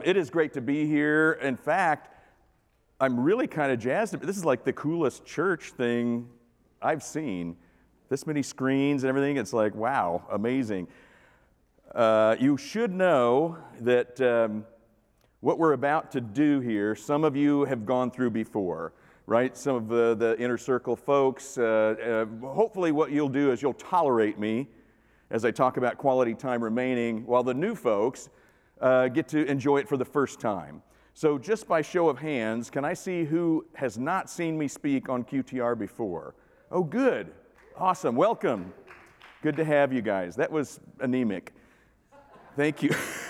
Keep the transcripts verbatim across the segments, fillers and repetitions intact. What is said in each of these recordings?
it is great to be here. In fact, I'm really kind of jazzed. This is like the coolest church thing I've seen. This many screens and everything. It's like, wow, amazing. Uh, you should know that um, what we're about to do here, some of you have gone through before, right? Some of the, the inner circle folks. Uh, uh, hopefully what you'll do is you'll tolerate me as I talk about quality time remaining, while the new folks uh, get to enjoy it for the first time. So just by show of hands, can I see who has not seen me speak on Q T R before? Oh, good. Awesome. Welcome. Good to have you guys. That was anemic. Thank you.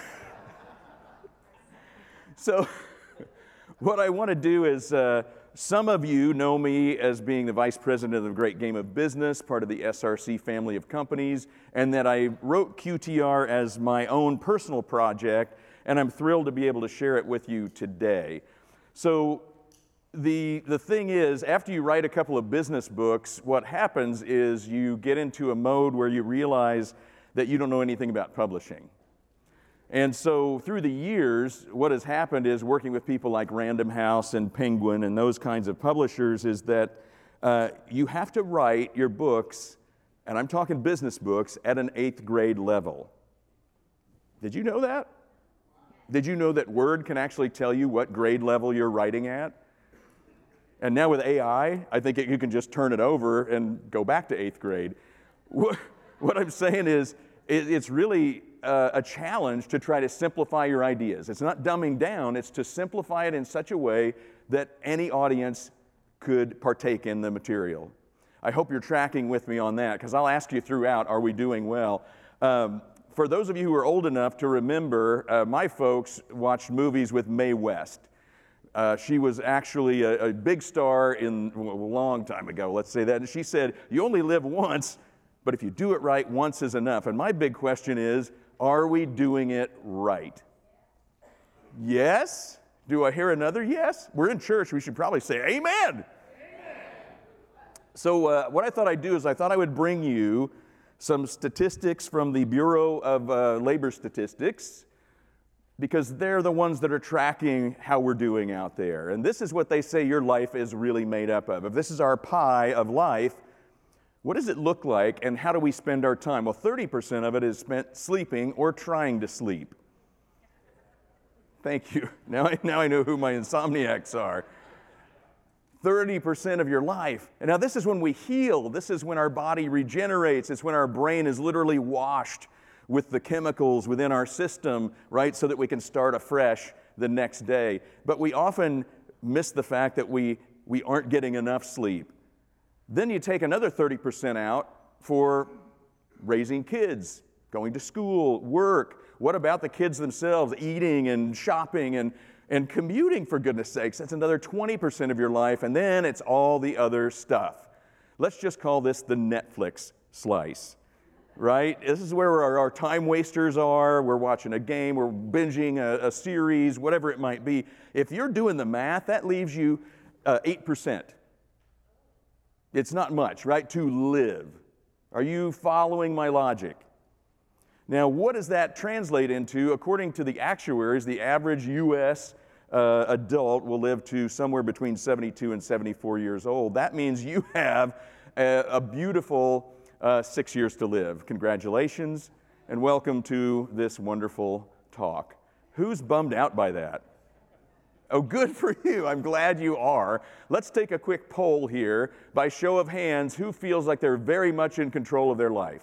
So what I want to do is, uh, some of you know me as being the vice president of the Great Game of Business, part of the S R C family of companies, and that I wrote Q T R as my own personal project, and I'm thrilled to be able to share it with you today. So the, the thing is, after you write a couple of business books, what happens is you get into a mode where you realize that you don't know anything about publishing. And so through the years, what has happened is working with people like Random House and Penguin and those kinds of publishers is that uh, you have to write your books, and I'm talking business books, at an eighth grade level. Did you know that? Did you know that Word can actually tell you what grade level you're writing at? And now with A I, I think it, you can just turn it over and go back to eighth grade. What, what I'm saying is, it, it's really Uh, a challenge to try to simplify your ideas. It's not dumbing down, it's to simplify it in such a way that any audience could partake in the material. I hope you're tracking with me on that, because I'll ask you throughout, are we doing well? Um, for those of you who are old enough to remember, uh, my folks watched movies with Mae West. Uh, she was actually a, a big star in a long time ago, let's say that, and she said, you only live once, but if you do it right, once is enough. And my big question is, are we doing it right? Yes? Do I hear another yes? We're in church. We should probably say amen. Amen. So uh, what I thought I'd do is I thought I would bring you some statistics from the Bureau of uh, Labor Statistics, because they're the ones that are tracking how we're doing out there. And this is what they say your life is really made up of. If this is our pie of life, what does it look like, and how do we spend our time? Well, thirty percent of it is spent sleeping or trying to sleep. Thank you. Now I, now I know who my insomniacs are. thirty percent of your life. And now this is when we heal. This is when our body regenerates. It's when our brain is literally washed with the chemicals within our system, right, so that we can start afresh the next day. But we often miss the fact that we, we aren't getting enough sleep. Then you take another thirty percent out for raising kids, going to school, work. What about the kids themselves, eating and shopping and, and commuting, for goodness sakes? That's another twenty percent of your life, and then it's all the other stuff. Let's just call this the Netflix slice, right? This is where our, our time wasters are. We're watching a game, we're binging a, a series, whatever it might be. If you're doing the math, that leaves you uh, eight percent. It's not much, right, to live. Are you following my logic? Now, what does that translate into? According to the actuaries, the average U S uh, adult will live to somewhere between seventy-two and seventy-four years old. That means you have a, a beautiful uh, six years to live. Congratulations, and welcome to this wonderful talk. Who's bummed out by that? Oh, good for you. I'm glad you are. Let's take a quick poll here. By show of hands, who feels like they're very much in control of their life?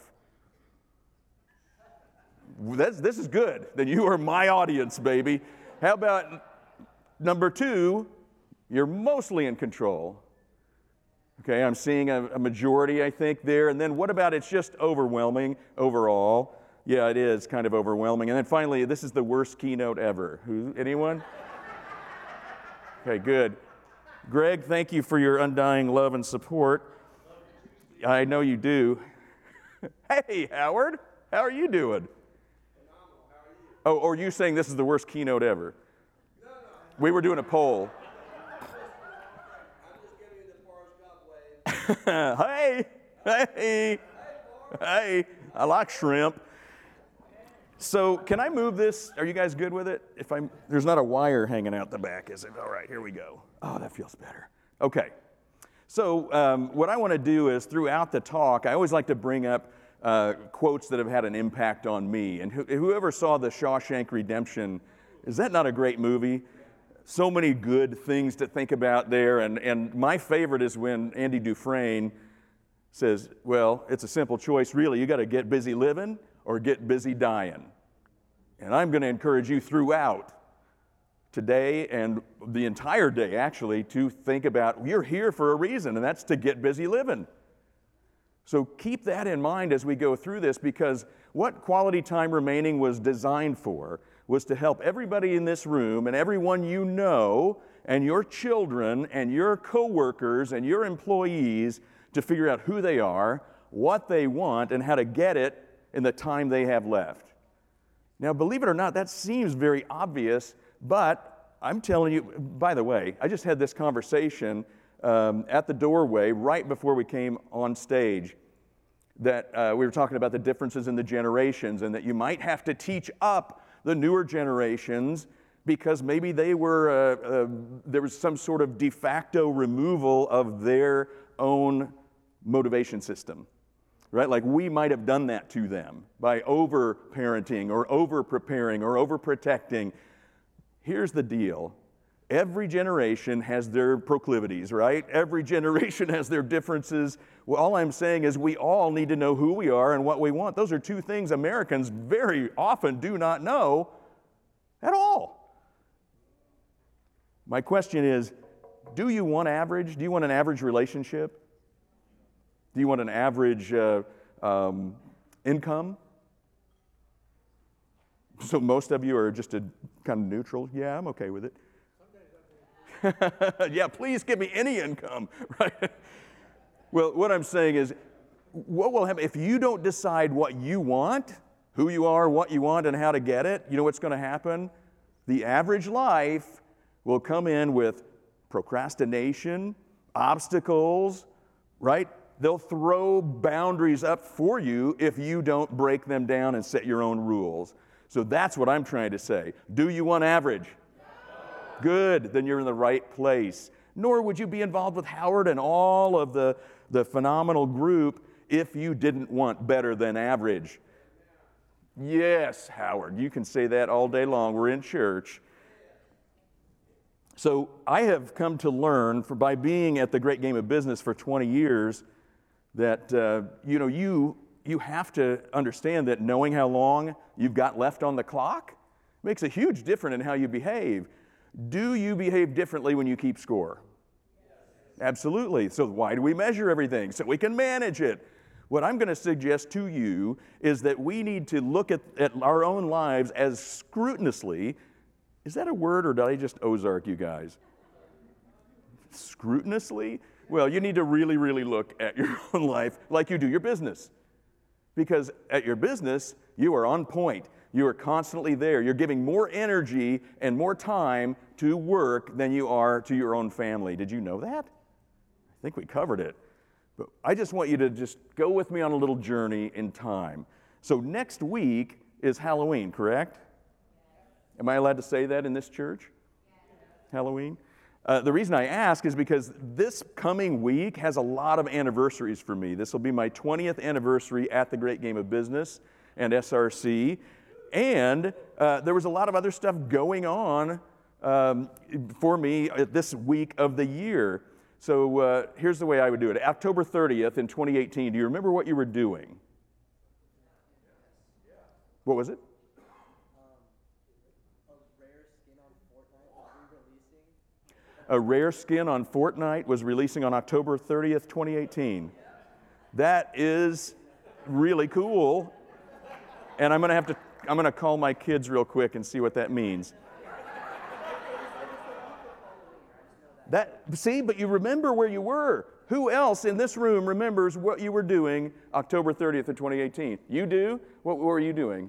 That's, this is good. Then you are my audience, baby. How about number two? You're mostly in control. Okay, I'm seeing a, a majority, I think, there. And then what about it's just overwhelming overall? Yeah, it is kind of overwhelming. And then finally, this is the worst keynote ever. Who? Anyone? Okay, good. Greg, thank you for your undying love and support. I know you do. Hey, Howard, how are you doing? Phenomenal. How are you? Oh, or are you saying this is the worst keynote ever? No, no. We were doing a poll. I'm just giving you the Forrest Gump wave. Hey, hey, hey, I like shrimp. So can I move this? Are you guys good with it? If I'm, there's not a wire hanging out the back, is it? All right, here we go. Oh, that feels better. Okay. So um, what I want to do is throughout the talk, I always like to bring up uh, quotes that have had an impact on me. And wh- whoever saw The Shawshank Redemption, is that not a great movie? So many good things to think about there. And, and my favorite is when Andy Dufresne says, well, it's a simple choice, really. You got to get busy living or get busy dying. And I'm going to encourage you throughout today and the entire day, actually, to think about you're here for a reason, and that's to get busy living. So keep that in mind as we go through this, because what Quality Time Remaining was designed for was to help everybody in this room and everyone you know and your children and your coworkers and your employees to figure out who they are, what they want, and how to get it in the time they have left. Now, believe it or not, that seems very obvious, but I'm telling you, by the way, I just had this conversation um, at the doorway right before we came on stage that uh, we were talking about the differences in the generations and that you might have to teach up the newer generations because maybe they were, uh, uh, there was some sort of de facto removal of their own motivation system, right? Like we might have done that to them by over-parenting or over-preparing or over-protecting. Here's the deal. Every generation has their proclivities, right? Every generation has their differences. Well, all I'm saying is we all need to know who we are and what we want. Those are two things Americans very often do not know at all. My question is, do you want average? Do you want an average relationship? Do you want an average uh, um, income? So most of you are just a kind of neutral. Yeah, I'm okay with it. Yeah, please give me any income, right? Well, what I'm saying is, what will happen if you don't decide what you want, who you are, what you want, and how to get it? You know what's going to happen? The average life will come in with procrastination, obstacles, right? They'll throw boundaries up for you if you don't break them down and set your own rules. So that's what I'm trying to say. Do you want average? No. Good, then you're in the right place. Nor would you be involved with Howard and all of the, the phenomenal group if you didn't want better than average. Yes, Howard, you can say that all day long. We're in church. So I have come to learn for, by being at the Great Game of Business for twenty years that uh, you know you you have to understand that knowing how long you've got left on the clock makes a huge difference in how you behave. Do you behave differently when you keep score? Absolutely. So why do we measure everything? So we can manage it. What I'm going to suggest to you is that we need to look at, at our own lives as scrutinously. Is that a word, or did I just Ozark you guys? Scrutinously? Well, you need to really, really look at your own life like you do your business. Because at your business, you are on point. You are constantly there. You're giving more energy and more time to work than you are to your own family. Did you know that? I think we covered it. But I just want you to just go with me on a little journey in time. So next week is Halloween, correct? Am I allowed to say that in this church? Halloween? Uh, the reason I ask is because this coming week has a lot of anniversaries for me. This will be my twentieth anniversary at the Great Game of Business and S R C. And uh, there was a lot of other stuff going on um, for me at this week of the year. So uh, here's the way I would do it. October thirtieth in twenty eighteen, do you remember what you were doing? What was it? A Rare Skin on Fortnite was releasing on October thirtieth, twenty eighteen. That is really cool. And I'm going to have to, I'm going to call my kids real quick and see what that means. That, see, but you remember where you were. Who else in this room remembers what you were doing October thirtieth of twenty eighteen? You do? What, what were you doing?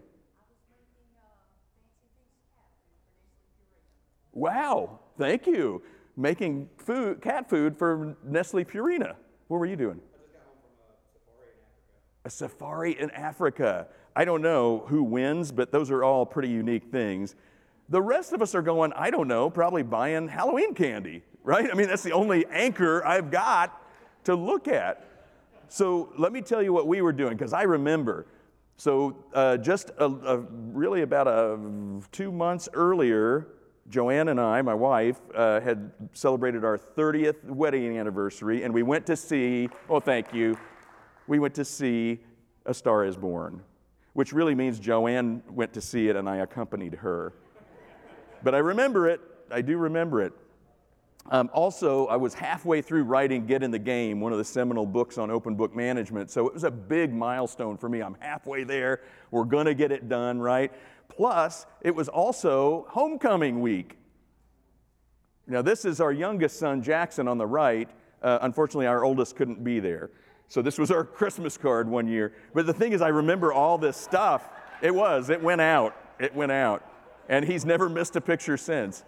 Wow, thank you. Making food, cat food for Nestle Purina. What were you doing? I just got home from a safari in Africa. a safari in Africa. I don't know who wins, but those are all pretty unique things. The rest of us are going, I don't know, probably buying Halloween candy, right? I mean, that's the only anchor I've got to look at. So let me tell you what we were doing, because I remember. So uh, just a, a, really about a, two months earlier, Joanne and I, my wife, uh, had celebrated our thirtieth wedding anniversary, and we went to see, oh, thank you, we went to see A Star is Born, which really means Joanne went to see it and I accompanied her. But I remember it, I do remember it. Um, also, I was halfway through writing Get in the Game, one of the seminal books on open book management, so it was a big milestone for me. I'm halfway there, we're gonna get it done, right? Plus, it was also homecoming week. Now, this is our youngest son, Jackson, on the right. Uh, unfortunately, our oldest couldn't be there. So this was our Christmas card one year. But the thing is, I remember all this stuff. It was, it went out, it went out. And he's never missed a picture since.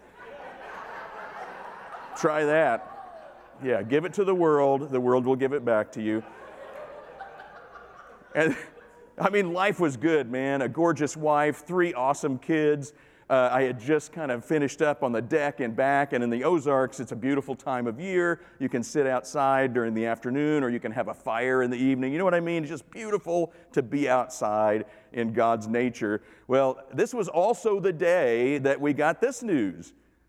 Try that. Yeah, give it to the world. The world will give it back to you. And I mean, life was good, man. A gorgeous wife, three awesome kids. Uh, I had just kind of finished up on the deck and back, and in the Ozarks, it's a beautiful time of year. You can sit outside during the afternoon, or you can have a fire in the evening. You know what I mean? It's just beautiful to be outside in God's nature. Well, this was also the day that we got this news.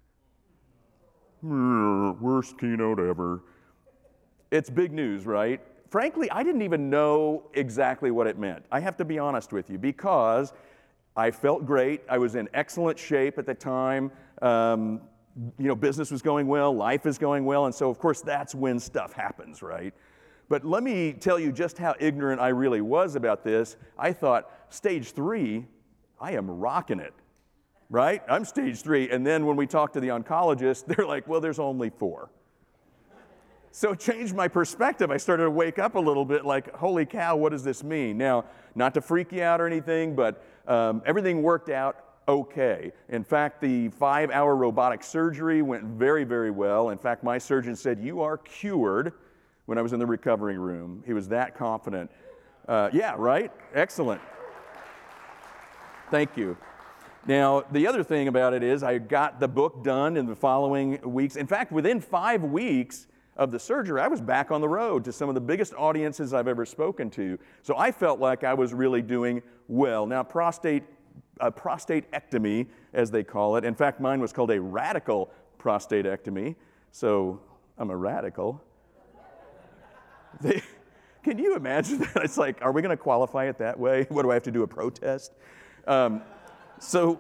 Worst keynote ever. It's big news, right? Frankly, I didn't even know exactly what it meant. I have to be honest with you, because I felt great. I was in excellent shape at the time. Um, you know, business was going well, life is going well, and so of course that's when stuff happens, right? But let me tell you just how ignorant I really was about this. I thought, stage three, I am rocking it, right? I'm stage three, and then when we talked to the oncologist, they're like, well, there's only four. So it changed my perspective. I started to wake up a little bit like, holy cow, what does this mean? Now, not to freak you out or anything, but um, everything worked out okay. In fact, the five-hour robotic surgery went very, very well. In fact, my surgeon said, you are cured, when I was in the recovery room. He was that confident. Uh, yeah, right? Excellent. Thank you. Now, the other thing about it is I got the book done in the following weeks. In fact, within five weeks of the surgery, I was back on the road to some of the biggest audiences I've ever spoken to. So I felt like I was really doing well. Now, prostate, uh, prostatectomy, as they call it. In fact, mine was called a radical prostatectomy. So I'm a radical. They, can you imagine that? It's like, are we going to qualify it that way? What do I have to do, a protest? Um, so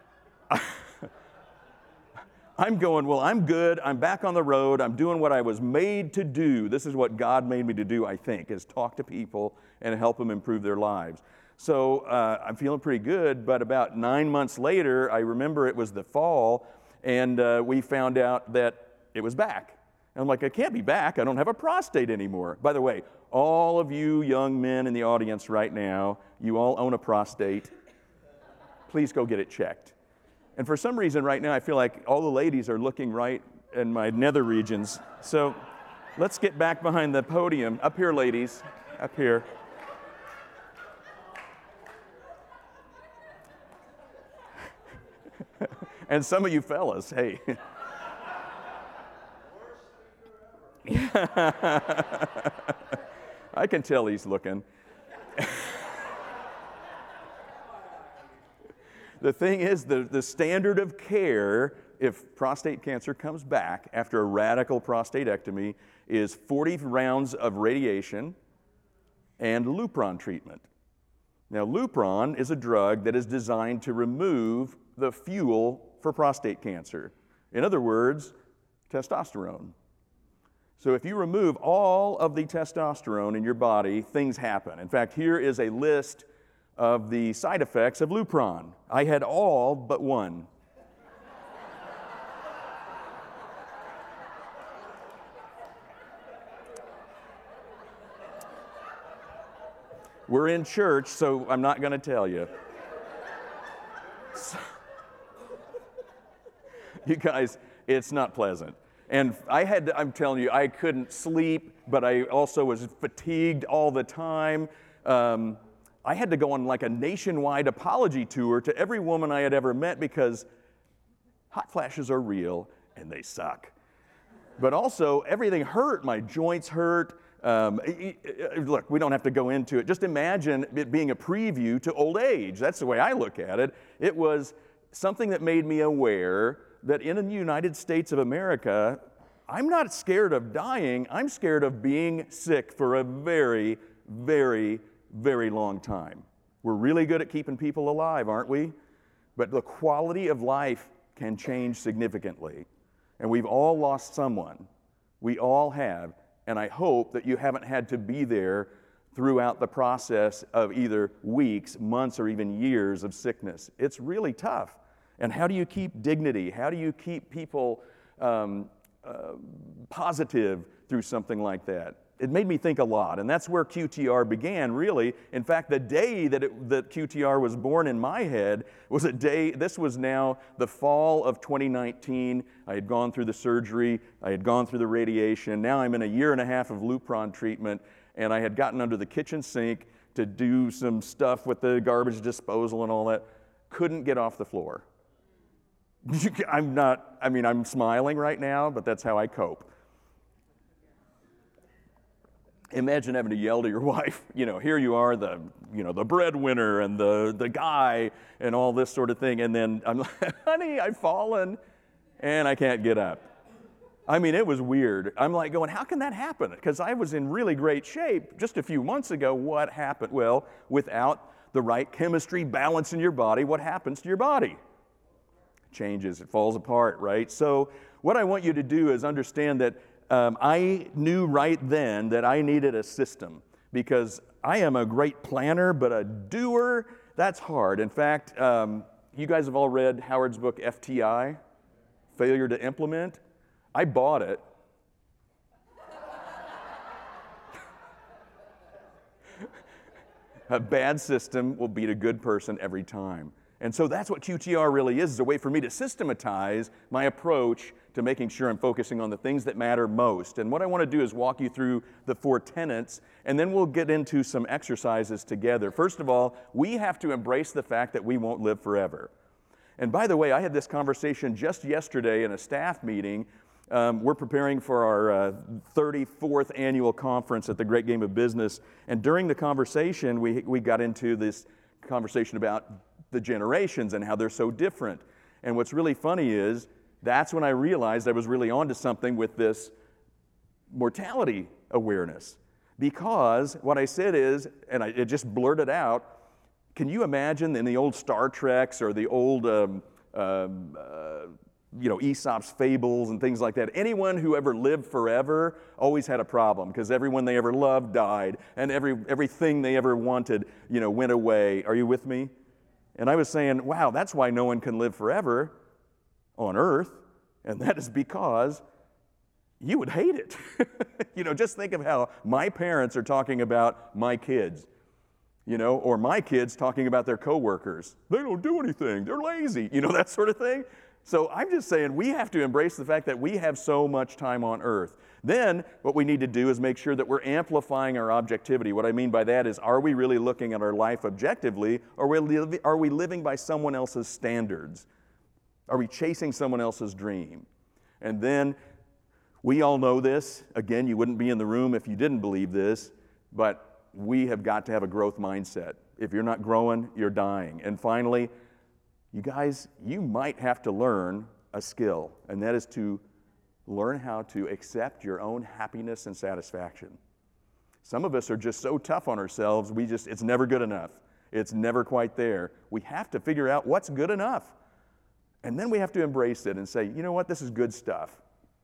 I'm going, well, I'm good. I'm back on the road. I'm doing what I was made to do. This is what God made me to do, I think, is talk to people and help them improve their lives. So uh, I'm feeling pretty good, but about nine months later, I remember it was the fall, and uh, we found out that it was back. And I'm like, I can't be back. I don't have a prostate anymore. By the way, all of you young men in the audience right now, you all own a prostate. Please go get it checked. And for some reason right now, I feel like all the ladies are looking right in my nether regions. So let's get back behind the podium. Up here, ladies. Up here. And some of you fellas, hey. I can tell he's looking. The thing is, the, the standard of care, if prostate cancer comes back after a radical prostatectomy, is forty rounds of radiation and Lupron treatment. Now, Lupron is a drug that is designed to remove the fuel for prostate cancer. In other words, testosterone. So if you remove all of the testosterone in your body, things happen. In fact, here is a list of the side effects of Lupron. I had all but one. We're in church, so I'm not going to tell you. So, you guys, it's not pleasant. And I had, to, I'm telling you, I couldn't sleep, but I also was fatigued all the time. um, I had to go on like a nationwide apology tour to every woman I had ever met because hot flashes are real and they suck. But also, everything hurt. My joints hurt. Um, look, we don't have to go into it. Just imagine it being a preview to old age. That's the way I look at it. It was something that made me aware that in the United States of America, I'm not scared of dying. I'm scared of being sick for a very, very, very long time. We're really good at keeping people alive, aren't we? But the quality of life can change significantly. And we've all lost someone. We all have. And I hope that you haven't had to be there throughout the process of either weeks, months, or even years of sickness. It's really tough. And how do you keep dignity? How do you keep people um, uh, positive through something like that? It made me think a lot, and that's where Q T R began, really. In fact, the day that, it, that Q T R was born in my head was a day, this was now the fall of twenty nineteen. I had gone through the surgery, I had gone through the radiation. Now I'm in a year and a half of Lupron treatment, and I had gotten under the kitchen sink to do some stuff with the garbage disposal and all that. Couldn't get off the floor. I'm not, I mean, I'm smiling right now, but that's how I cope. Imagine having to yell to your wife, you know, here you are, the, you know, the breadwinner and the, the guy and all this sort of thing. And then I'm like, honey, I've fallen and I can't get up. I mean, it was weird. I'm like going, how can that happen? Because I was in really great shape just a few months ago. What happened? Well, without the right chemistry balance in your body, what happens to your body? It changes, it falls apart, right? So what I want you to do is understand that Um, I knew right then that I needed a system because I am a great planner, but a doer, that's hard. In fact, um, you guys have all read Howard's book, F T I, Failure to Implement. I bought it. A bad system will beat a good person every time. And so that's what Q T R really is, is a way for me to systematize my approach to making sure I'm focusing on the things that matter most. And what I want to do is walk you through the four tenets, and then we'll get into some exercises together. First of all, we have to embrace the fact that we won't live forever. And by the way, I had this conversation just yesterday in a staff meeting. Um, we're preparing for our uh, thirty-fourth annual conference at the Great Game of Business. And during the conversation, we, we got into this conversation about the generations and how they're so different. And what's really funny is that's when I realized I was really onto something with this mortality awareness. Because what I said is, and I it just blurted out, can you imagine in the old Star Treks or the old um, um, uh, you know, Aesop's fables and things like that, anyone who ever lived forever always had a problem because everyone they ever loved died and every everything they ever wanted, you know, went away. Are you with me? And I was saying, wow, that's why no one can live forever on earth, and that is because you would hate it. You know, just think of how my parents are talking about my kids, you know, or my kids talking about their coworkers. They don't do anything, they're lazy, you know, that sort of thing. So I'm just saying we have to embrace the fact that we have so much time on earth. Then what we need to do is make sure that we're amplifying our objectivity. What I mean by that is, are we really looking at our life objectively, or are we living by someone else's standards? Are we chasing someone else's dream? And then we all know this. Again, you wouldn't be in the room if you didn't believe this, but we have got to have a growth mindset. If you're not growing, you're dying. And finally, you guys, you might have to learn a skill, and that is to learn how to accept your own happiness and satisfaction. Some of us are just so tough on ourselves, we just, it's never good enough. It's never quite there. We have to figure out what's good enough. And then we have to embrace it and say, you know what, this is good stuff.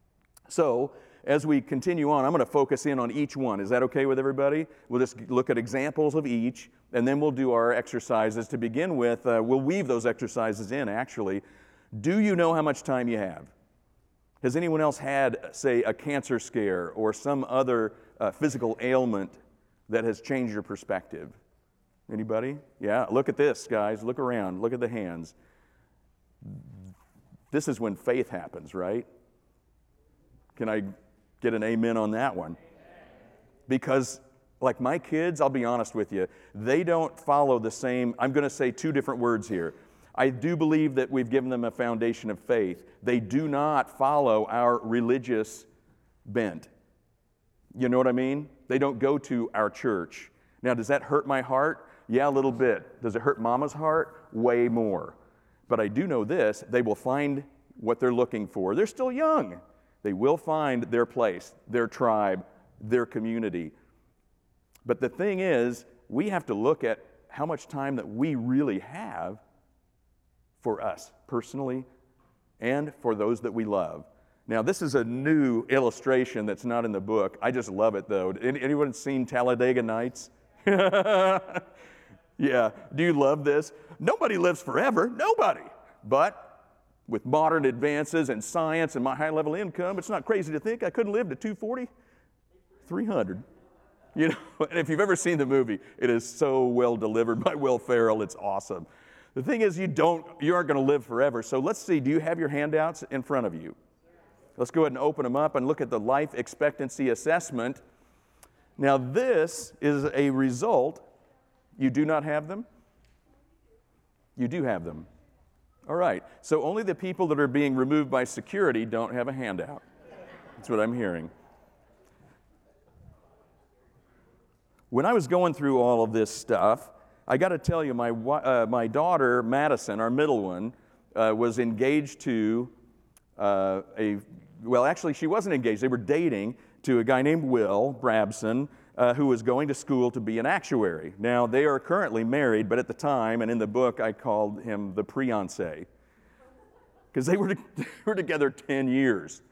So, as we continue on, I'm going to focus in on each one. Is that okay with everybody? We'll just look at examples of each, and then we'll do our exercises. To begin with, uh, we'll weave those exercises in, actually. Do you know how much time you have? Has anyone else had, say, a cancer scare or some other uh, physical ailment that has changed your perspective? Anybody? Yeah, look at this, guys. Look around. Look at the hands. This is when faith happens, right? Can I get an amen on that one? Because Like my kids, I'll be honest with you, they don't follow the same, I'm going to say two different words here. I do believe that we've given them a foundation of faith. They do not follow our religious bent. You know what I mean? They don't go to our church. Now, does that hurt my heart? Yeah, a little bit. Does it hurt Mama's heart? Way more. But I do know this, they will find what they're looking for. They're still young. They will find their place, their tribe, their community. But the thing is, we have to look at how much time that we really have for us personally and for those that we love. Now, this is a new illustration that's not in the book. I just love it, though. Anyone seen Talladega Nights? Yeah. Do you love this? Nobody lives forever. Nobody. But with modern advances in science and my high-level income, it's not crazy to think I couldn't live to two forty, three hundred. You know, and if you've ever seen the movie, it is so well delivered by Will Ferrell. It's awesome. The thing is, you don't, you aren't going to live forever. So let's see. Do you have your handouts in front of you? Let's go ahead and open them up and look at the life expectancy assessment. Now, this is a result. You do not have them? You do have them. All right. So only the people that are being removed by security don't have a handout. That's what I'm hearing. When I was going through all of this stuff, I got to tell you, my uh, my daughter, Madison, our middle one, uh, was engaged to uh, a, well, actually, she wasn't engaged. They were dating to a guy named Will Brabson, uh, who was going to school to be an actuary. Now, they are currently married, but at the time, and in the book, I called him the pre-fiancé, because they were, they were together ten years.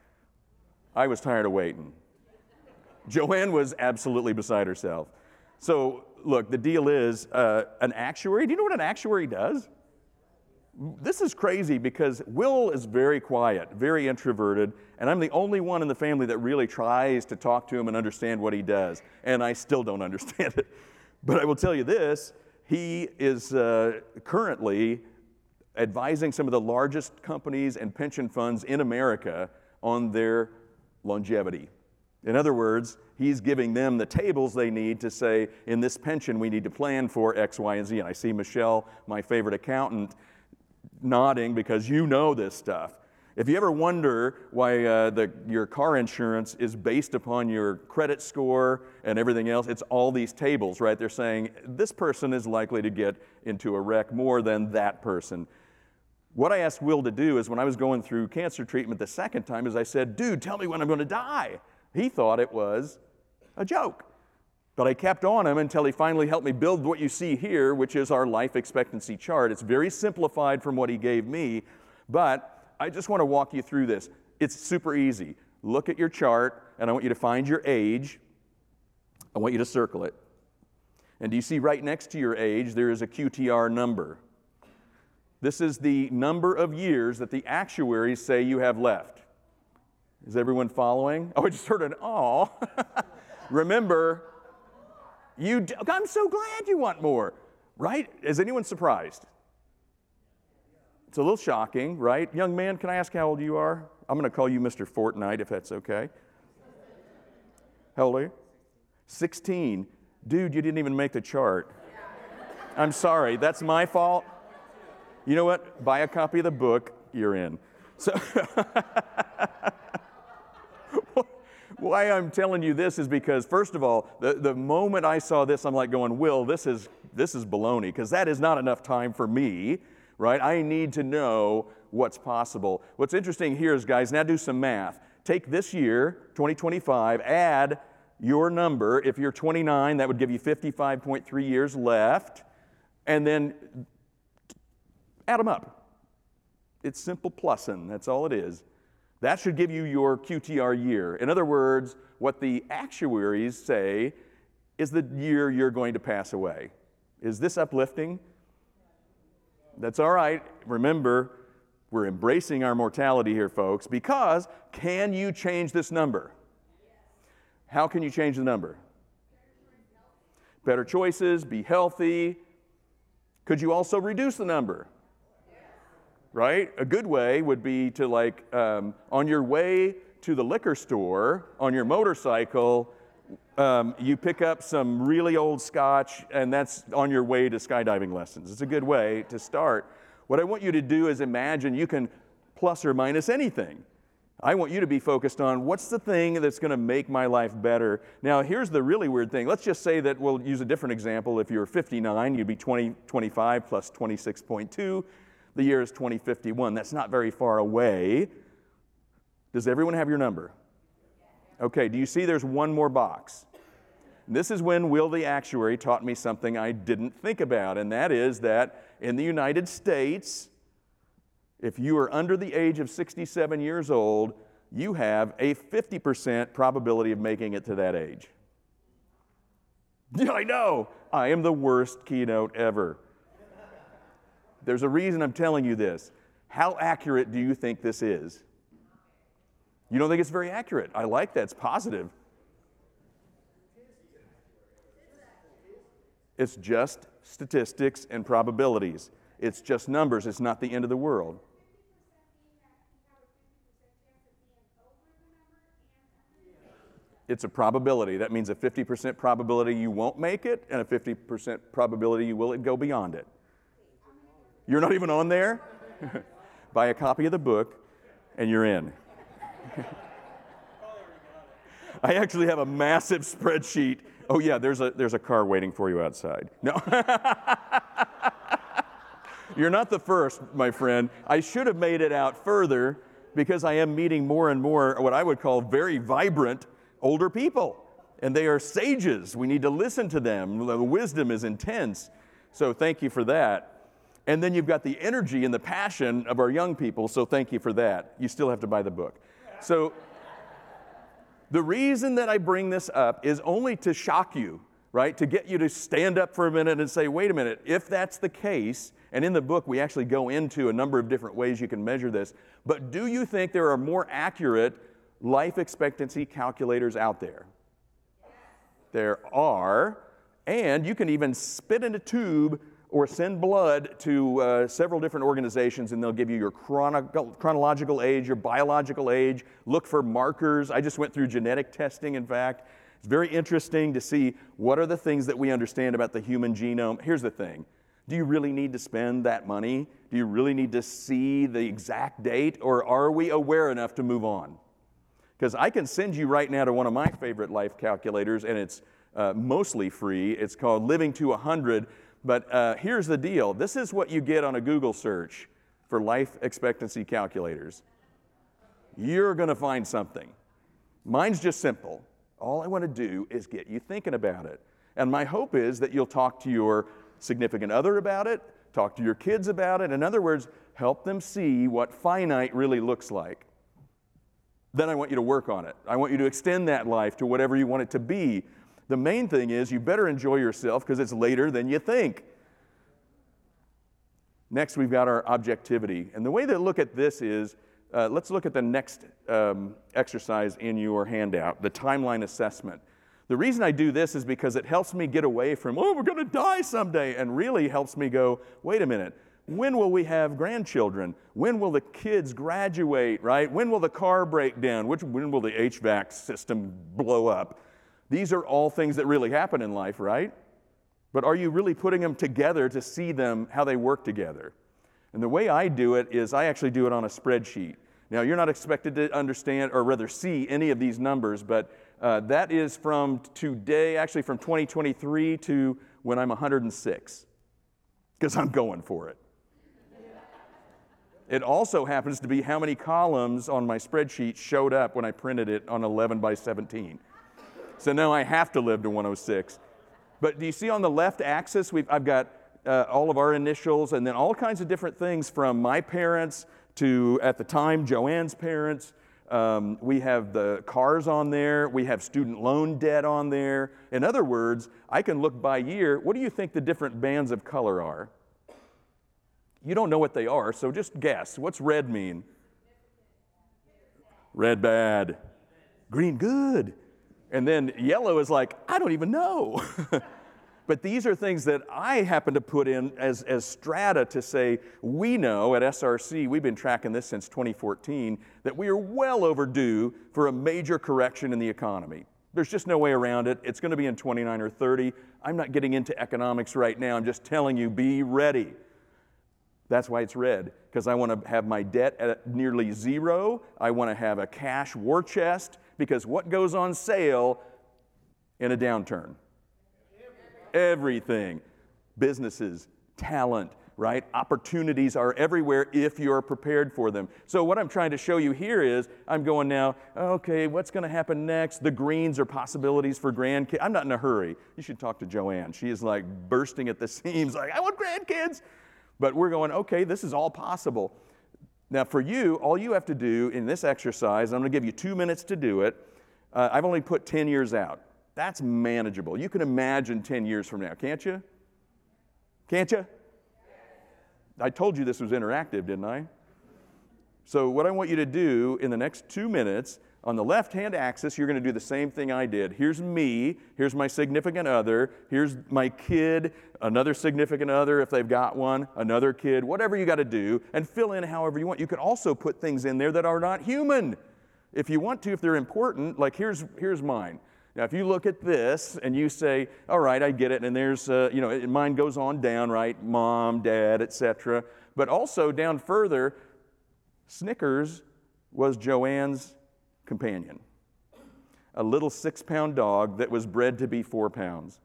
I was tired of waiting. Joanne was absolutely beside herself. So, look, the deal is, uh, an actuary, do you know what an actuary does? This is crazy because Will is very quiet, very introverted, and I'm the only one in the family that really tries to talk to him and understand what he does, and I still don't understand it. But I will tell you this, he is uh, currently advising some of the largest companies and pension funds in America on their longevity. In other words, he's giving them the tables they need to say, in this pension, we need to plan for X, Y, and Z. And I see Michelle, my favorite accountant, nodding because you know this stuff. If you ever wonder why uh, the, your car insurance is based upon your credit score and everything else, it's all these tables, right? They're saying this person is likely to get into a wreck more than that person. What I asked Will to do is when I was going through cancer treatment the second time is I said, dude, tell me when I'm going to die. He thought it was a joke. But I kept on him until he finally helped me build what you see here, which is our life expectancy chart. It's very simplified from what he gave me, but I just want to walk you through this. It's super easy. Look at your chart, and I want you to find your age. I want you to circle it. And do you see right next to your age, there is a Q T R number. This is the number of years that the actuaries say you have left. Is everyone following? Oh, I just heard an aw. Remember, you. D- I'm so glad you want more, right? Is anyone surprised? It's a little shocking, right? Young man, can I ask how old you are? I'm going to call you Mister Fortnite, if that's okay. How old are you? sixteen. Dude, you didn't even make the chart. I'm sorry, that's my fault. You know what? Buy a copy of the book, you're in. So. Why I'm telling you this is because, first of all, the, the moment I saw this, I'm like going, Will, this is this is baloney, because that is not enough time for me, right? I need to know what's possible. What's interesting here is, guys, now do some math. Take this year, twenty twenty-five, add your number. If you're twenty-nine, that would give you fifty-five point three years left, and then add them up. It's simple plussing, that's all it is. That should give you your Q T R year. In other words, what the actuaries say is the year you're going to pass away. Is this uplifting? That's all right. Remember, we're embracing our mortality here, folks, because can you change this number? How can you change the number? Better choices, be healthy. Could you also reduce the number? Right? A good way would be to, like, um, on your way to the liquor store, on your motorcycle, Um, you pick up some really old scotch, and that's on your way to skydiving lessons. It's a good way to start. What I want you to do is imagine you can plus or minus anything. I want you to be focused on what's the thing that's going to make my life better. Now, here's the really weird thing. Let's just say that we'll use a different example. If you're fifty-nine, you'd be twenty twenty-five plus twenty-six point two. The year is twenty fifty-one. That's not very far away. Does everyone have your number? Okay, do you see there's one more box? This is when Will the actuary taught me something I didn't think about, and that is that in the United States, if you are under the age of sixty-seven years old, you have a fifty percent probability of making it to that age. Yeah, I know. I am the worst keynote ever. There's a reason I'm telling you this. How accurate do you think this is? You don't think it's very accurate. I like that. It's positive. It's just statistics and probabilities. It's just numbers. It's not the end of the world. It's a probability. That means a fifty percent probability you won't make it and a fifty percent probability you will go beyond it. You're not even on there? Buy a copy of the book and you're in. I actually have a massive spreadsheet. Oh yeah, there's a there's a car waiting for you outside. No. You're not the first, my friend. I should have made it out further because I am meeting more and more what I would call very vibrant older people. And they are sages. We need to listen to them. The wisdom is intense. So thank you for that. And then you've got the energy and the passion of our young people, so thank you for that. You still have to buy the book. So the reason that I bring this up is only to shock you, right? To get you to stand up for a minute and say, wait a minute, if that's the case, and in the book we actually go into a number of different ways you can measure this, but do you think there are more accurate life expectancy calculators out there? There are, and you can even spit in a tube or send blood to uh, several different organizations, and they'll give you your chrono- chronological age, your biological age, look for markers. I just went through genetic testing, in fact. It's very interesting to see what are the things that we understand about the human genome. Here's the thing. Do you really need to spend that money? Do you really need to see the exact date, or are we aware enough to move on? Because I can send you right now to one of my favorite life calculators, and it's uh, mostly free. It's called Living to one hundred. But uh, here's the deal. This is what you get on a Google search for life expectancy calculators. You're going to find something. Mine's just simple. All I want to do is get you thinking about it. And my hope is that you'll talk to your significant other about it, talk to your kids about it. In other words, help them see what finite really looks like. Then I want you to work on it. I want you to extend that life to whatever you want it to be. The main thing is you better enjoy yourself because it's later than you think. Next, we've got our objectivity. And the way to look at this is, uh, let's look at the next um, exercise in your handout, the timeline assessment. The reason I do this is because it helps me get away from, oh, we're going to die someday, and really helps me go, wait a minute, when will we have grandchildren? When will the kids graduate, right? When will the car break down? Which, when will the H V A C system blow up? These are all things that really happen in life, right? But are you really putting them together to see them, how they work together? And the way I do it is I actually do it on a spreadsheet. Now, you're not expected to understand, or rather see, any of these numbers, but uh, that is from today, actually from twenty twenty-three to when I'm one hundred six, because I'm going for it. It also happens to be how many columns on my spreadsheet showed up when I printed it on eleven by seventeen. So now I have to live to one oh six. But do you see on the left axis, we've, I've got uh, all of our initials and then all kinds of different things from my parents to, at the time, Joanne's parents. Um, we have the cars on there. We have student loan debt on there. In other words, I can look by year. What do you think the different bands of color are? You don't know what they are, so just guess. What's red mean? Red bad. Green good. And then yellow is like, I don't even know. But these are things that I happen to put in as, as strata to say, we know at S R C, we've been tracking this since twenty fourteen, that we are well overdue for a major correction in the economy. There's just no way around it. It's going to be in twenty-nine or thirty. I'm not getting into economics right now. I'm just telling you, be ready. That's why it's red, because I want to have my debt at nearly zero. I want to have a cash war chest, because what goes on sale in a downturn? Everything. Businesses, talent, right? Opportunities are everywhere if you're prepared for them. So what I'm trying to show you here is, I'm going now, okay, what's going to happen next? The greens are possibilities for grandkids. I'm not in a hurry. You should talk to Joanne. She is like bursting at the seams, like, I want grandkids. But we're going, okay, this is all possible. Now for you, all you have to do in this exercise, I'm going to give you two minutes to do it. Uh, I've only put ten years out. That's manageable. You can imagine ten years from now, can't you? Can't you? I told you this was interactive, didn't I? So what I want you to do in the next two minutes, on the left-hand axis, you're going to do the same thing I did. Here's me, here's my significant other, here's my kid, another significant other if they've got one, another kid, whatever you got to do, and fill in however you want. You could also put things in there that are not human. If you want to, if they're important, like here's, here's mine. Now, if you look at this and you say, all right, I get it, and there's, uh, you know, mine goes on down, right? Mom, dad, et cetera. But also down further, Snickers was Joanne's companion. A little six-pound dog that was bred to be four pounds.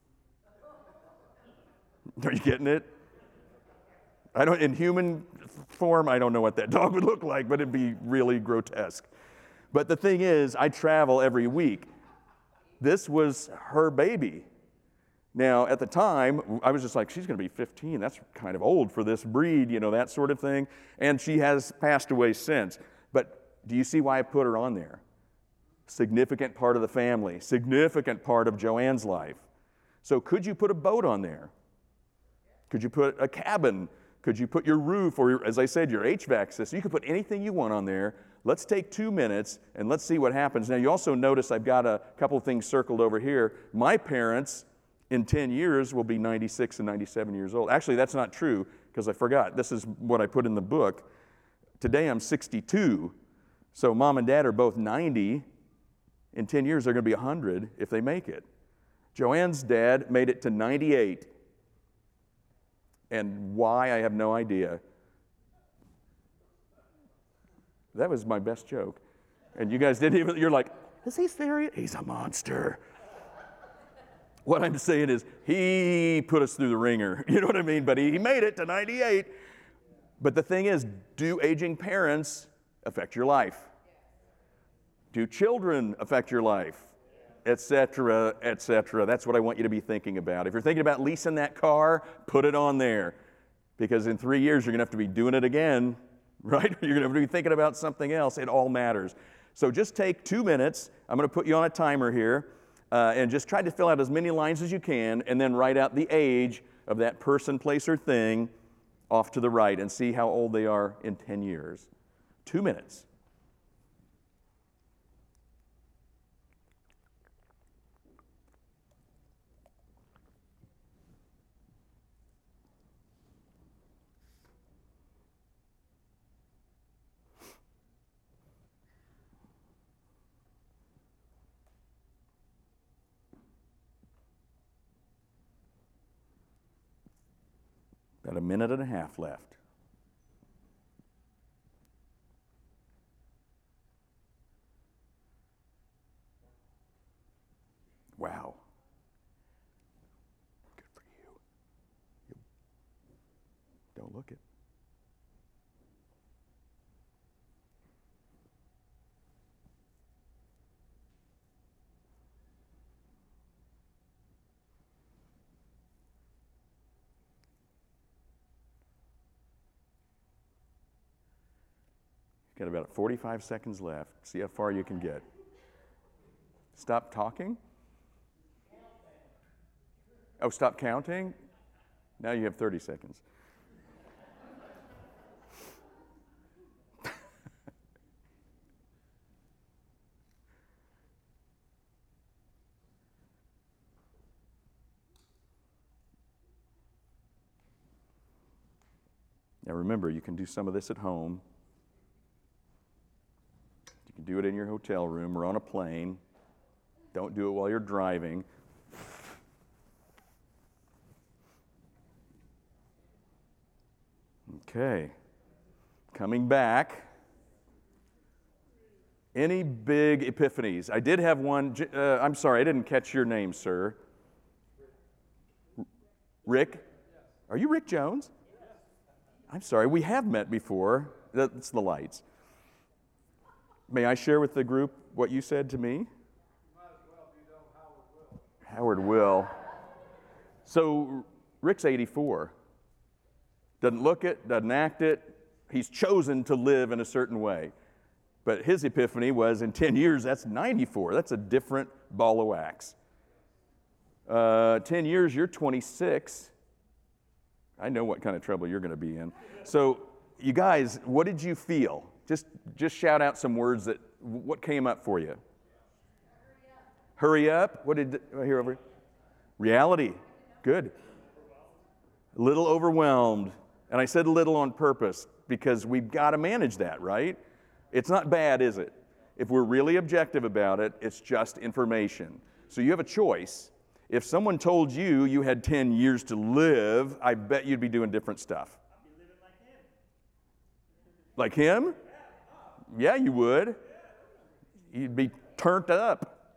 Are you getting it? I don't, in human form, I don't know what that dog would look like, but it'd be really grotesque. But the thing is, I travel every week. This was her baby. Now, at the time, I was just like, she's going to be fifteen. That's kind of old for this breed, you know, that sort of thing. And she has passed away since. But do you see why I put her on there? Significant part of the family, significant part of Joanne's life. So could you put a boat on there? Could you put a cabin? Could you put your roof or, your, as I said, your H V A C system? You could put anything you want on there. Let's take two minutes and let's see what happens. Now, you also notice I've got a couple of things circled over here. My parents, in ten years, will be ninety-six and ninety-seven years old. Actually, that's not true because I forgot. This is what I put in the book. Today, I'm sixty-two. So mom and dad are both ninety. In ten years, they're going to be one hundred if they make it. Joanne's dad made it to ninety-eight. And why, I have no idea. That was my best joke. And you guys didn't even, you're like, is he serious? He's a monster. What I'm saying is, he put us through the ringer. You know what I mean? But he made it to ninety-eight. But the thing is, do aging parents affect your life? Do children affect your life? Et cetera, et cetera. That's what I want you to be thinking about. If you're thinking about leasing that car, put it on there. Because in three years, you're going to have to be doing it again, right? You're going to have to be thinking about something else. It all matters. So just take two minutes. I'm going to put you on a timer here. Uh, and just try to fill out as many lines as you can, and then write out the age of that person, place, or thing off to the right, and see how old they are in ten years. Two minutes. Got a minute and a half left. Wow. Good for you. you. Don't look it. Got about forty-five seconds left. See how far you can get. Stop talking? Oh, stop counting? Now you have thirty seconds. Now remember, you can do some of this at home. You can do it in your hotel room or on a plane. Don't do it while you're driving. Okay. Coming back. Any big epiphanies? I did have one. Uh, I'm sorry, I didn't catch your name, sir. Rick? Are you Rick Jones? I'm sorry, we have met before. That's the lights. May I share with the group what you said to me? Howard Will. So Rick's eighty-four. Doesn't look it, doesn't act it. He's chosen to live in a certain way. But his epiphany was in ten years, that's ninety-four. That's a different ball of wax. Uh, ten years, you're twenty-six. I know what kind of trouble you're going to be in. So you guys, what did you feel? Just, just shout out some words that, what came up for you? Hurry up. What did, oh, here over? Reality. Good. A little overwhelmed. And I said little on purpose because we've got to manage that, right? It's not bad, is it? If we're really objective about it, it's just information. So you have a choice. If someone told you you had ten years to live, I bet you'd be doing different stuff. I'd be living like him. Like him? Yeah, you would. You'd be turned up.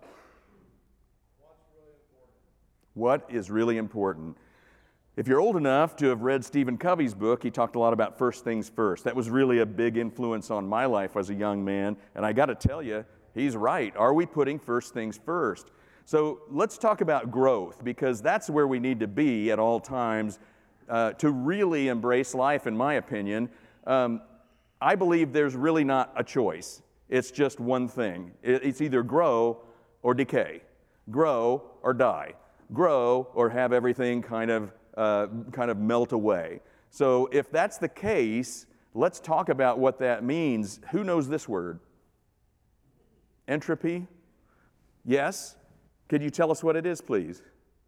What is really important? If you're old enough to have read Stephen Covey's book, he talked a lot about first things first. That was really a big influence on my life as a young man. And I got to tell you, he's right. Are we putting first things first? So let's talk about growth, because that's where we need to be at all times uh, to really embrace life, in my opinion. Um, I believe there's really not a choice. It's just one thing. It's either grow or decay, grow or die, grow or have everything kind of uh, kind of melt away. So if that's the case, let's talk about what that means. Who knows this word? Entropy? Yes? Could you tell us what it is, please?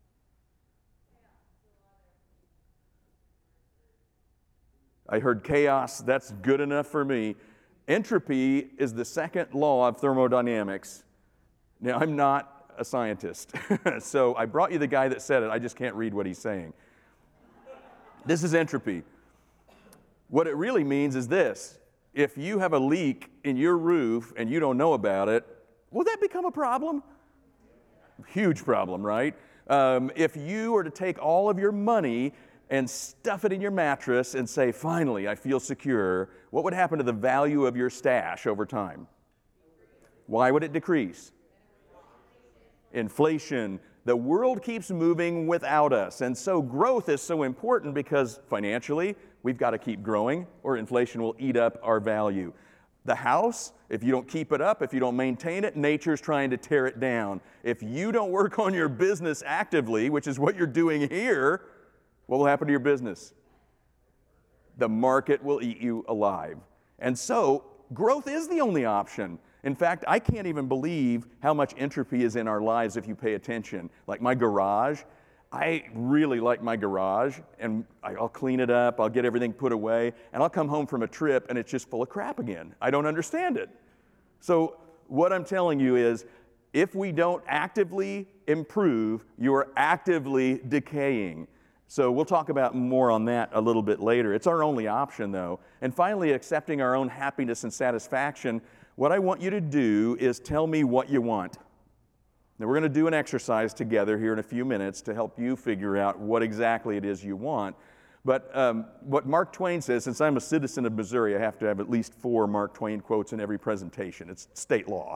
I heard chaos. That's good enough for me. Entropy is the second law of thermodynamics. Now, I'm not a scientist, so I brought you the guy that said it. I just can't read what he's saying. This is entropy. What it really means is this. If you have a leak in your roof and you don't know about it, will that become a problem? Huge problem, right? Um, if you were to take all of your money and stuff it in your mattress and say, finally, I feel secure, what would happen to the value of your stash over time? Why would it decrease? Inflation. The world keeps moving without us. And so growth is so important because financially, we've got to keep growing or inflation will eat up our value. The house, if you don't keep it up, if you don't maintain it, nature's trying to tear it down. If you don't work on your business actively, which is what you're doing here, what will happen to your business? The market will eat you alive. And so, growth is the only option. In fact, I can't even believe how much entropy is in our lives if you pay attention. Like my garage, I really like my garage, and I'll clean it up, I'll get everything put away, and I'll come home from a trip and it's just full of crap again. I don't understand it. So what I'm telling you is, if we don't actively improve, you are actively decaying. So we'll talk about more on that a little bit later. It's our only option, though. And finally, accepting our own happiness and satisfaction. What I want you to do is tell me what you want. Now, we're going to do an exercise together here in a few minutes to help you figure out what exactly it is you want. But um, what Mark Twain says, since I'm a citizen of Missouri, I have to have at least four Mark Twain quotes in every presentation. It's state law.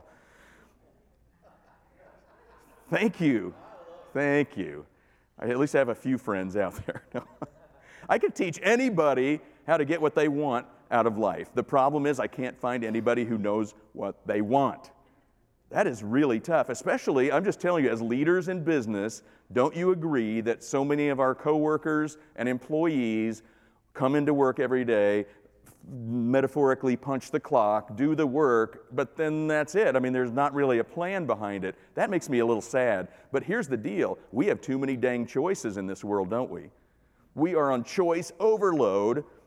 Thank you. Thank you. I at least have a few friends out there. I could teach anybody how to get what they want out of life. The problem is I can't find anybody who knows what they want. That is really tough, especially, I'm just telling you, as leaders in business, don't you agree that so many of our coworkers and employees come into work every day, metaphorically punch the clock, do the work, but then that's it. I mean, there's not really a plan behind it. That makes me a little sad. But here's the deal. We have too many dang choices in this world, don't we? We are on choice overload,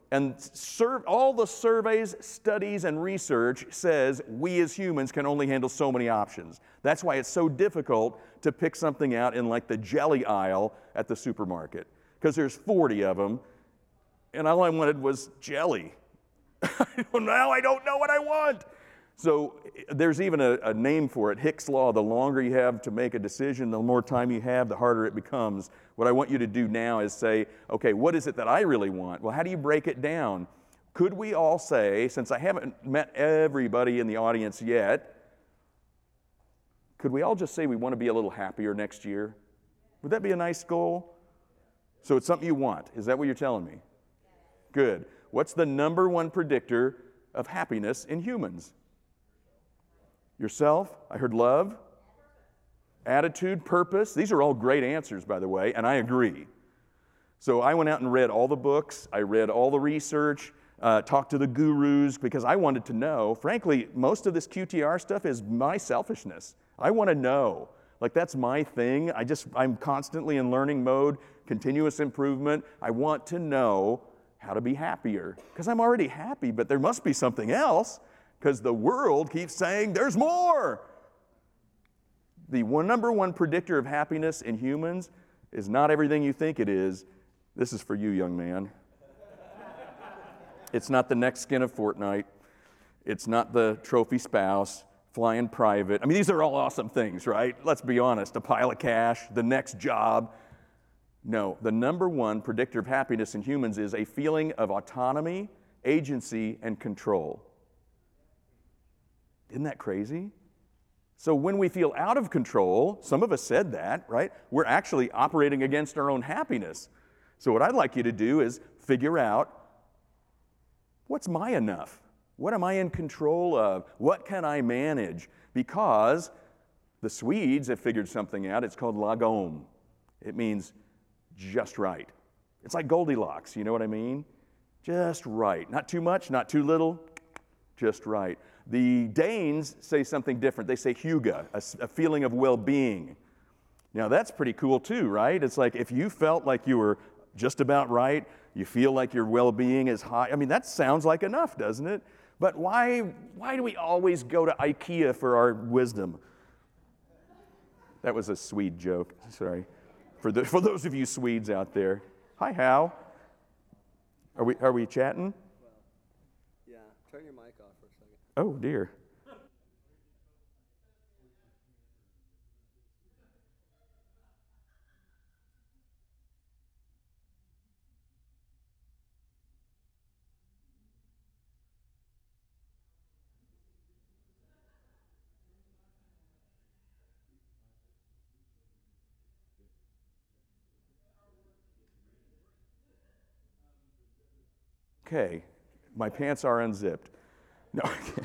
And sur- all the surveys, studies, and research says we as humans can only handle so many options. That's why it's so difficult to pick something out in like the jelly aisle at the supermarket, because there's forty of them, and all I wanted was jelly. Now I don't know what I want. So there's even a, a name for it, Hick's Law. The longer you have to make a decision, the more time you have, the harder it becomes. What I want you to do now is say, okay, what is it that I really want? Well, how do you break it down? Could we all say, since I haven't met everybody in the audience yet, could we all just say we want to be a little happier next year? Would that be a nice goal? So it's something you want. Is that what you're telling me? Good. What's the number one predictor of happiness in humans? Yourself. I heard love, attitude, purpose. These are all great answers, by the way, and I agree. So I went out and read all the books. I read all the research, uh, talked to the gurus, because I wanted to know. Frankly, most of this Q T R stuff is my selfishness. I want to know. Like, that's my thing. I just, I'm constantly in learning mode, continuous improvement. I want to know how to be happier, because I'm already happy, but there must be something else, because the world keeps saying there's more. The one, number one predictor of happiness in humans is not everything you think it is. This is for you, young man. It's not the next skin of Fortnite. It's not the trophy spouse, flying private. I mean, these are all awesome things, right? Let's be honest. A pile of cash, the next job. No, the number one predictor of happiness in humans is a feeling of autonomy, agency, and control. Isn't that crazy? So when we feel out of control, some of us said that, right? We're actually operating against our own happiness. So what I'd like you to do is figure out, what's my enough? What am I in control of? What can I manage? Because the Swedes have figured something out. It's called lagom. It means just right. It's like Goldilocks, you know what I mean? Just right. Not too much, not too little, just right. The Danes say something different. They say hygge, a, a feeling of well-being. Now that's pretty cool too, right? It's like if you felt like you were just about right, you feel like your well-being is high. I mean, that sounds like enough, doesn't it? But why, why do we always go to IKEA for our wisdom? That was a Swede joke, sorry. For, the, for those of you Swedes out there. Hi, Hal. Are we, are we chatting? Well, yeah, turn your mic off for a second. Oh, dear. Okay, my pants are unzipped. No,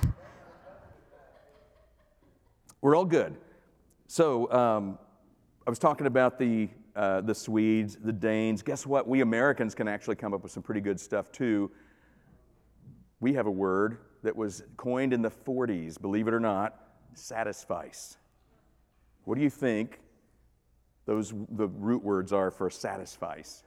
we're all good. So um, I was talking about the uh, the Swedes, the Danes. Guess what? We Americans can actually come up with some pretty good stuff too. We have a word that was coined in the forties, believe it or not, satisfice. What do you think those the root words are for satisfice?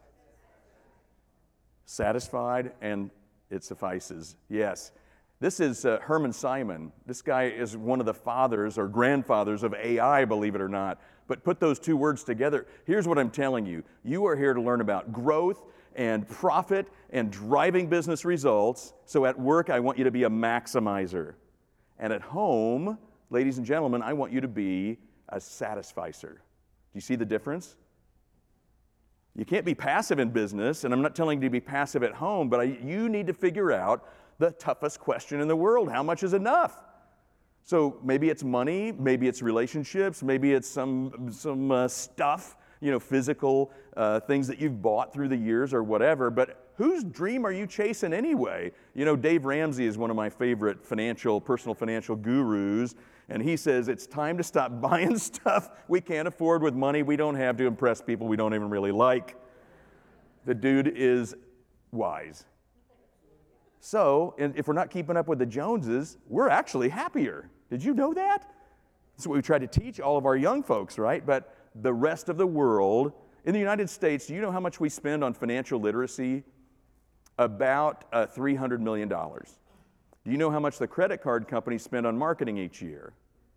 Satisfied, and it suffices. Yes. This is uh, Herman Simon. This guy is one of the fathers or grandfathers of A I, believe it or not. But put those two words together. Here's what I'm telling you. You are here to learn about growth and profit and driving business results. So at work, I want you to be a maximizer. And at home, ladies and gentlemen, I want you to be a satisficer. Do you see the difference? You can't be passive in business, and I'm not telling you to be passive at home, but I, you need to figure out the toughest question in the world. How much is enough? So maybe it's money, maybe it's relationships, maybe it's some, some uh, stuff, you know, physical uh, things that you've bought through the years or whatever, but whose dream are you chasing anyway? You know, Dave Ramsey is one of my favorite financial, personal financial gurus, and he says it's time to stop buying stuff we can't afford with money we don't have to impress people we don't even really like. The dude is wise. So, and if we're not keeping up with the Joneses, we're actually happier. Did you know that? That's what we try to teach all of our young folks, right? But the rest of the world, in the United States, do you know how much we spend on financial literacy? About uh, three hundred million dollars. Do you know how much the credit card companies spend on marketing each year?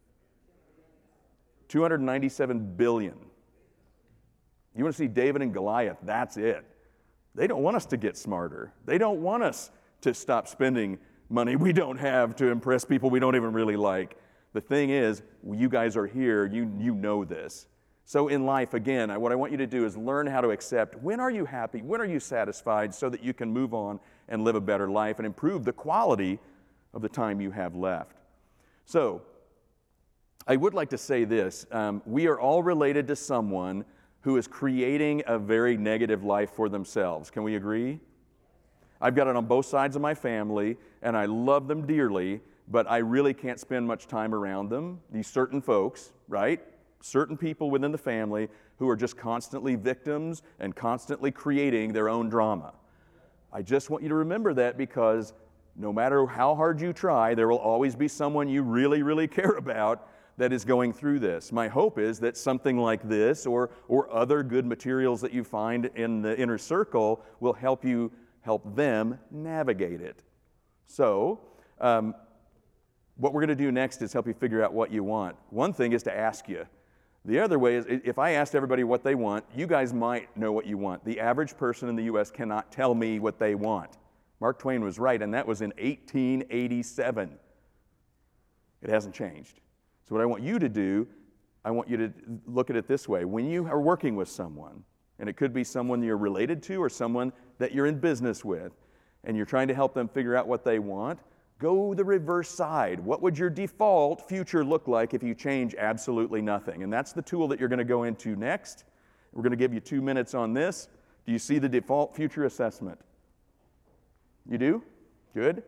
two hundred ninety-seven billion dollars. You want to see David and Goliath? That's it. They don't want us to get smarter. They don't want us to stop spending money we don't have to impress people we don't even really like. The thing is, you guys are here, you, you know this. So in life, again, I, what I want you to do is learn how to accept when are you happy, when are you satisfied, so that you can move on and live a better life and improve the quality of the time you have left. So, I would like to say this. Um, we are all related to someone who is creating a very negative life for themselves. Can we agree? I've got it on both sides of my family, and I love them dearly, but I really can't spend much time around them. These certain folks, right? Certain people within the family who are just constantly victims and constantly creating their own drama. I just want you to remember that, because no matter how hard you try, there will always be someone you really, really care about that is going through this. My hope is that something like this or, or other good materials that you find in the inner circle will help you help them navigate it. So, um, what we're going to do next is help you figure out what you want. One thing is to ask you. The other way is, if I asked everybody what they want, you guys might know what you want. The average person in the U S cannot tell me what they want. Mark Twain was right, and that was in eighteen eighty-seven. It hasn't changed. So what I want you to do, I want you to look at it this way. When you are working with someone, and it could be someone you're related to or someone that you're in business with, and you're trying to help them figure out what they want, go the reverse side. What would your default future look like if you change absolutely nothing? And that's the tool that you're going to go into next. We're going to give you two minutes on this. Do you see the default future assessment? You do? Good.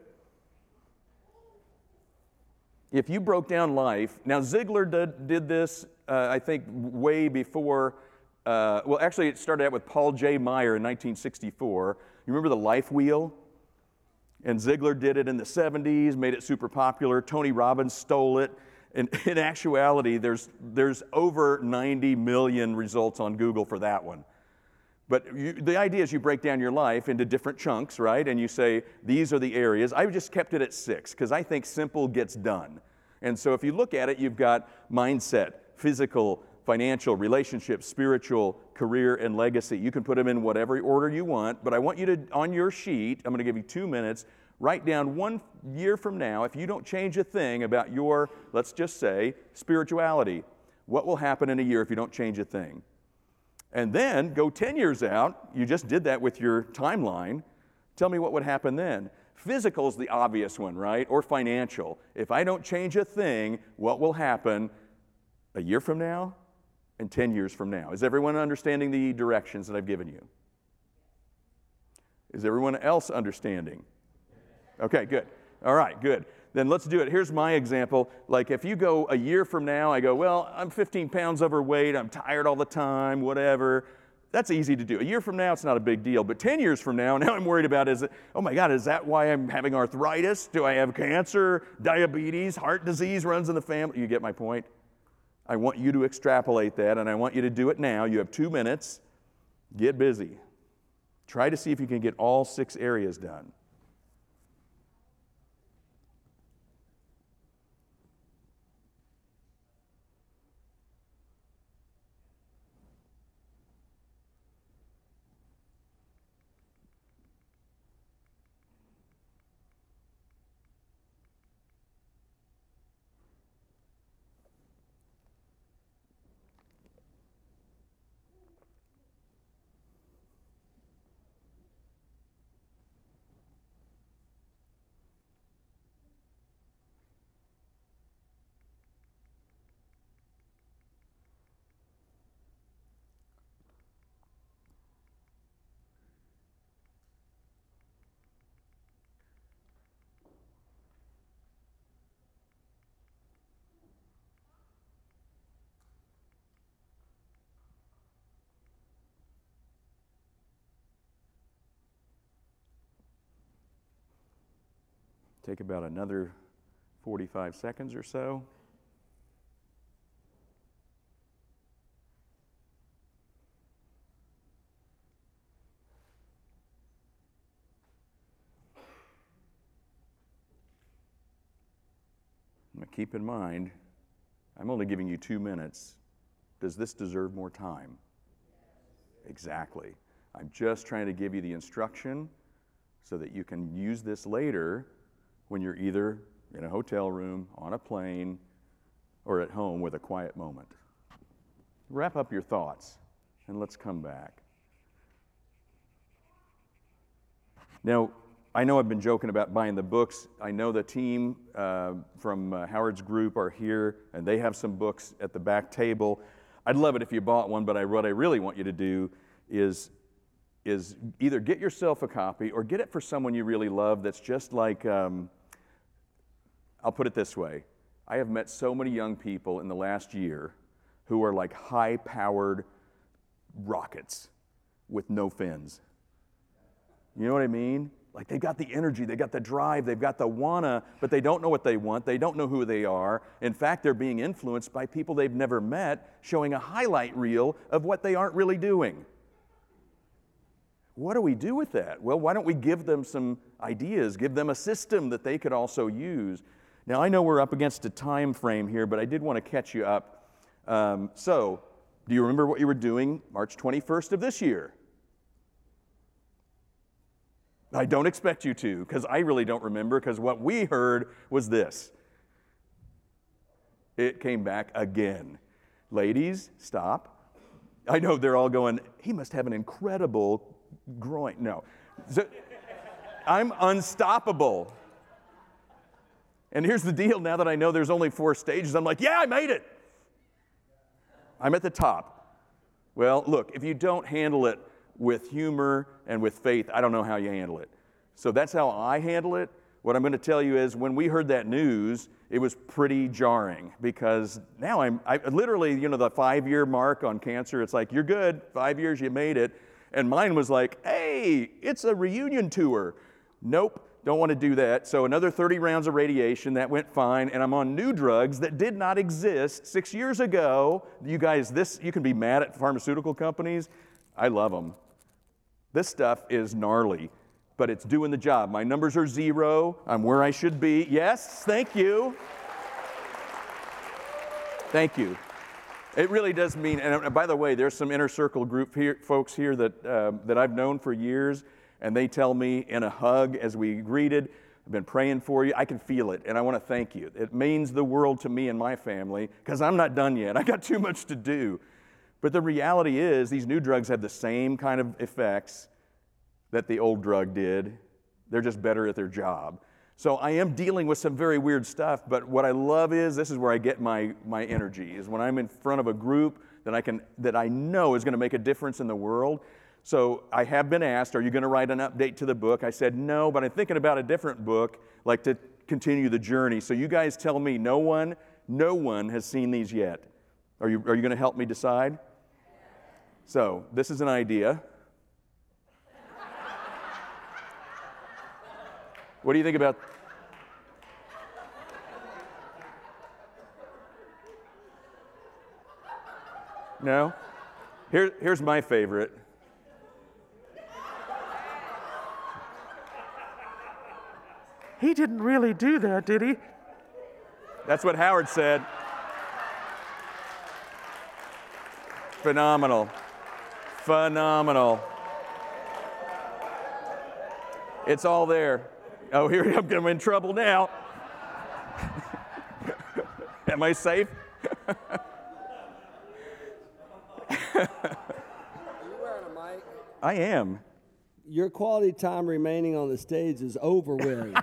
If you broke down life, now Ziegler did, did this, uh, I think, way before, uh, well, actually it started out with Paul J. Meyer in nineteen sixty-four. You remember the life wheel? And Ziegler did it in the seventies, made it super popular. Tony Robbins stole it. And in actuality, there's, there's over ninety million results on Google for that one. But you, the idea is you break down your life into different chunks, right? And you say, these are the areas. I just kept it at six because I think simple gets done. And so if you look at it, you've got mindset, physical, financial, relationships, spiritual, career, and legacy. You can put them in whatever order you want, but I want you to, on your sheet, I'm going to give you two minutes, write down one year from now, if you don't change a thing about your, let's just say, spirituality, what will happen in a year if you don't change a thing? And then go ten years out. You just did that with your timeline. Tell me what would happen then. Physical is the obvious one, right? Or financial. If I don't change a thing, what will happen a year from now and ten years from now? Is everyone understanding the directions that I've given you? Is everyone else understanding? Okay, good. All right, good. Then let's do it. Here's my example. Like if you go a year from now, I go, well, I'm fifteen pounds overweight, I'm tired all the time, whatever. That's easy to do. A year from now, it's not a big deal. But ten years from now, now I'm worried about is, it, oh my God, is that why I'm having arthritis? Do I have cancer, diabetes, heart disease runs in the family? You get my point? I want you to extrapolate that, and I want you to do it now. You have two minutes. Get busy. Try to see if you can get all six areas done. Take about another forty-five seconds or so. keep in mind, I'm only giving you two minutes. Does this deserve more time? Exactly. I'm just trying to give you the instruction so that you can use this later when you're either in a hotel room, on a plane, or at home with a quiet moment. Wrap up your thoughts, and let's come back. Now, I know I've been joking about buying the books. I know the team uh, from uh, Howard's group are here, and they have some books at the back table. I'd love it if you bought one, but I, what I really want you to do is, is either get yourself a copy or get it for someone you really love that's just like, um, I'll put it this way. I have met so many young people in the last year who are like high-powered rockets with no fins. You know what I mean? Like they've got the energy, they've got the drive, they've got the wanna, but they don't know what they want, they don't know who they are. In fact, they're being influenced by people they've never met, showing a highlight reel of what they aren't really doing. What do we do with that? Well, why don't we give them some ideas, give them a system that they could also use? Now, I know we're up against a time frame here, but I did want to catch you up. Um, so, do you remember what you were doing March twenty-first of this year? I don't expect you to, because I really don't remember, because what we heard was this. It came back again. Ladies, stop. I know they're all going, he must have an incredible groin. No. So, I'm unstoppable. And here's the deal, now that I know there's only four stages, I'm like, yeah, I made it. I'm at the top. Well, look, if you don't handle it with humor and with faith, I don't know how you handle it. So that's how I handle it. What I'm going to tell you is when we heard that news, it was pretty jarring because now I'm I, literally, you know, the five-year mark on cancer, it's like, you're good, five years, you made it. And mine was like, hey, it's a reunion tour. Nope, don't want to do that. So another thirty rounds of radiation, that went fine, and I'm on new drugs that did not exist six years ago. You guys, this, you can be mad at pharmaceutical companies. I love them. This stuff is gnarly, but it's doing the job. My numbers are zero. I'm where I should be. Yes, thank you. Thank you. It really does mean, and by the way, there's some inner circle group here, folks here that, uh, that I've known for years, and they tell me in a hug as we greeted, I've been praying for you. I can feel it, and I want to thank you. It means the world to me and my family, because I'm not done yet. I got too much to do. But the reality is these new drugs have the same kind of effects that the old drug did. They're just better at their job. So I am dealing with some very weird stuff, but what I love is, this is where I get my, my energy, is when I'm in front of a group that I can, that I know is going to make a difference in the world. So I have been asked, are you going to write an update to the book? I said no, but I'm thinking about a different book, like to continue the journey. So you guys tell me, no one, no one has seen these yet. Are you, are you going to help me decide? So this is an idea. What do you think about? No? Here, here's my favorite. He didn't really do that, did he? That's what Howard said. Phenomenal. Phenomenal. It's all there. Oh, here I'm, I'm in trouble now. Am I safe? Are you wearing a mic? I am. Your quality time remaining on the stage is over with.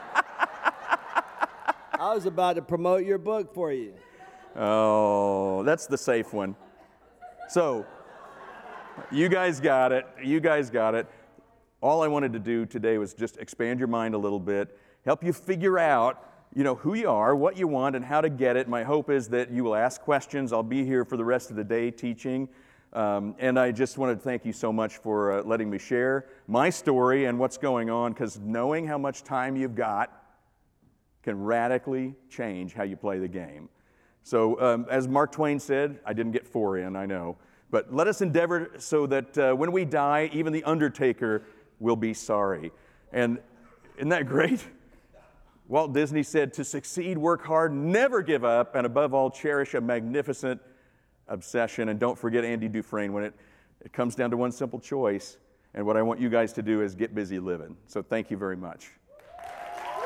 I was about to promote your book for you. Oh, that's the safe one. So, you guys got it. You guys got it. All I wanted to do today was just expand your mind a little bit, help you figure out, you know, who you are, what you want, and how to get it. My hope is that you will ask questions. I'll be here for the rest of the day teaching. Um, and I just wanted to thank you so much for uh, letting me share my story and what's going on, because knowing how much time you've got can radically change how you play the game. So um, as Mark Twain said, I didn't get four in, I know, but let us endeavor so that uh, when we die, even the undertaker will be sorry. And isn't that great? Walt Disney said, to succeed, work hard, never give up, and above all, cherish a magnificent obsession. And don't forget Andy Dufresne when it, it comes down to one simple choice. And what I want you guys to do is get busy living. So thank you very much.